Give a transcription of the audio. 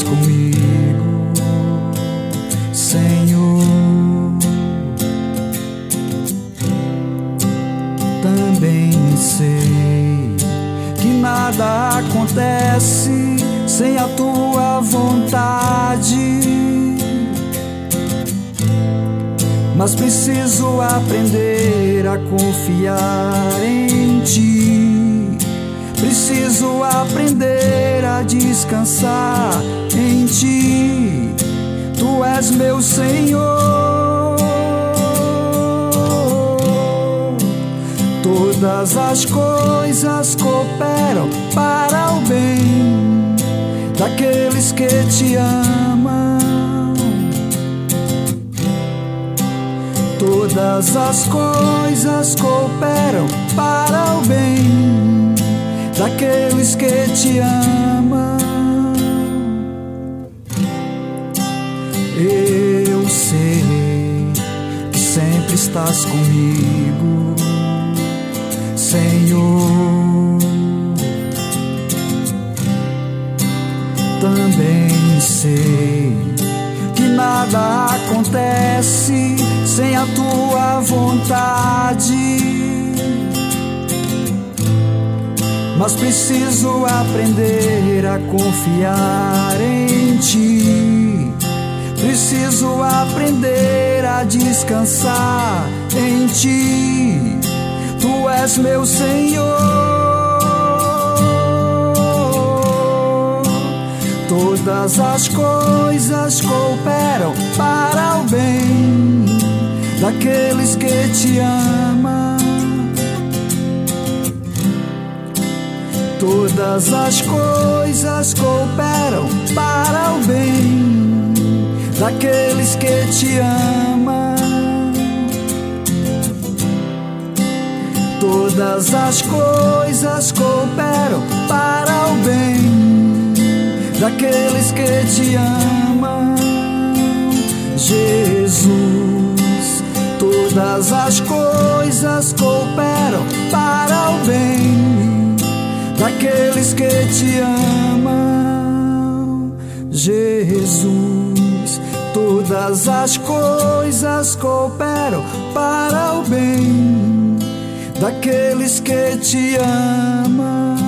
comigo, Senhor. Também sei que nada acontece sem a tua vontade, mas preciso aprender a confiar em ti. Preciso aprender a descansar em ti. Tu és meu Senhor. Todas as coisas cooperam para o bem daqueles que te amam. Todas as coisas cooperam para o bem daqueles que te amam. Eu sei que sempre estás comigo, Senhor. Também sei que nada acontece sem a tua vontade, mas preciso aprender a confiar em ti. Preciso aprender a descansar em ti. Tu és meu Senhor. Todas as coisas cooperam para o bem daqueles que te amam. Todas as coisas cooperam para o bem daqueles que te amam. Todas as coisas cooperam para o bem daqueles que te amam, Jesus. Todas as coisas cooperam para o bem daqueles que te amam, Jesus. Todas as coisas cooperam para o bem daqueles que te amam.